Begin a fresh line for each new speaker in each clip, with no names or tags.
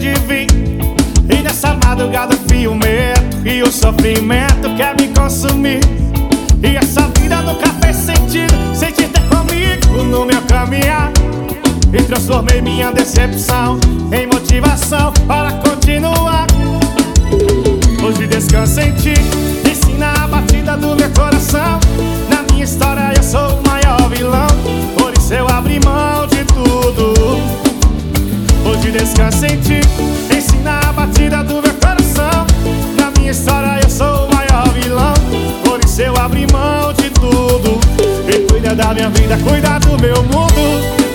de vir. E nessa madrugada fio o medo e o sofrimento quer me consumir. E essa vida nunca fez sentido sem te ter comigo no meu caminhar. E transformei minha decepção em motivação para continuar. Hoje descanso em ti, ensina a batida do meu coração. Na minha história eu sou o maior vilão, por isso eu abri mão de tudo. Hoje descanso em ti, ensina a batida do meu coração. Na minha história eu sou o maior vilão, por isso eu abri mão de tudo. E cuida da minha vida, cuida do meu mundo.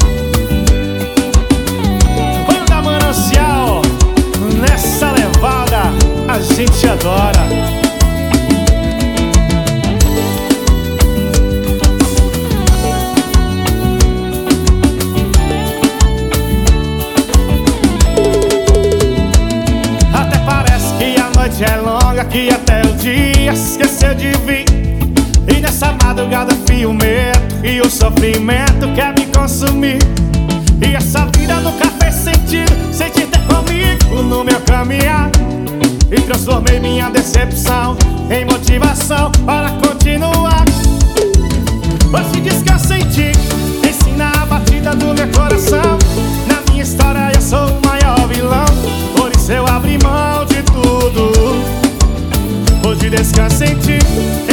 Nessa levada a gente adora. Até parece que a noite é longa, que até o dia esqueceu de vir. E nessa madrugada fio o medo e o sofrimento quer me consumir. E essa vida nunca fez sentido sem te ter comigo no meu caminhar. E transformei minha decepção em motivação para continuar. Hoje descanso em ti, ensina a batida do meu coração. Na minha história eu sou o maior vilão, por isso eu abri mão de tudo. Hoje descanso em ti,